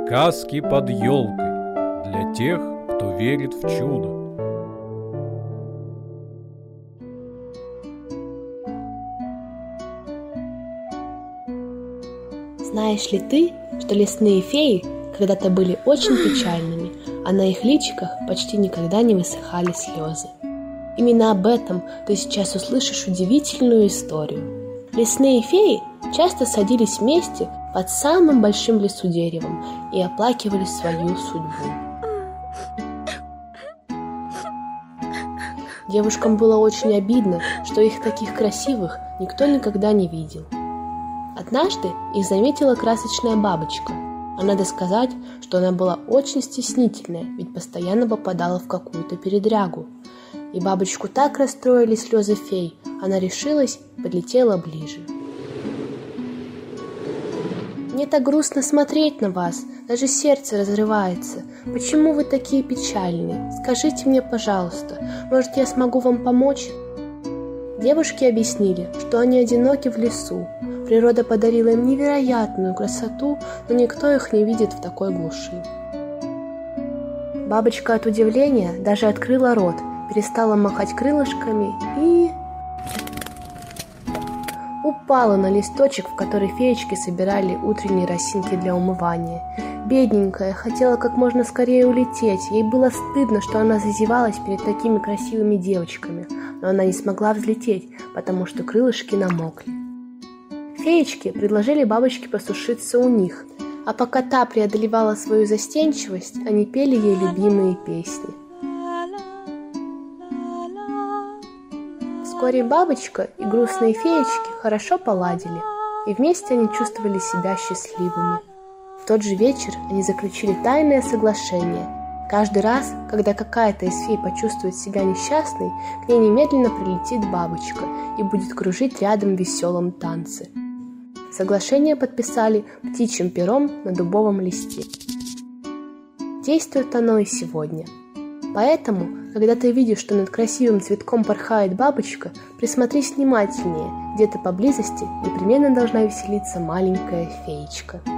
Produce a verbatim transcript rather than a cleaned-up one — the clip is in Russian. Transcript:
Сказки под елкой для тех, кто верит в чудо. Знаешь ли ты, что лесные феи когда-то были очень печальными, а на их личиках почти никогда не высыхали слезы? Именно об этом ты сейчас услышишь удивительную историю. Лесные феи часто садились вместе под самым большим в лесу деревом и оплакивали свою судьбу. Девушкам было очень обидно, что их таких красивых никто никогда не видел. Однажды их заметила красочная бабочка, а надо сказать, что она была очень стеснительная, ведь постоянно попадала в какую-то передрягу. И бабочку так расстроили слезы фей, она решилась и подлетела ближе. «Мне так грустно смотреть на вас, даже сердце разрывается. Почему вы такие печальные? Скажите мне, пожалуйста, может, я смогу вам помочь?» Девушки объяснили, что они одиноки в лесу. Природа подарила им невероятную красоту, но никто их не видит в такой глуши. Бабочка от удивления даже открыла рот, перестала махать крылышками и... упала на листочек, в который феечки собирали утренние росинки для умывания. Бедненькая хотела как можно скорее улететь. Ей было стыдно, что она зазевалась перед такими красивыми девочками, но она не смогла взлететь, потому что крылышки намокли. Феечки предложили бабочке посушиться у них, а пока та преодолевала свою застенчивость, они пели ей любимые песни. Вскоре бабочка и грустные феечки хорошо поладили, и вместе они чувствовали себя счастливыми. В тот же вечер они заключили тайное соглашение. Каждый раз, когда какая-то из фей почувствует себя несчастной, к ней немедленно прилетит бабочка и будет кружить рядом в веселом танце. Соглашение подписали птичьим пером на дубовом листе. Действует оно и сегодня. Поэтому, когда ты видишь, что над красивым цветком порхает бабочка, присмотрись внимательнее, где-то поблизости непременно должна веселиться маленькая феечка.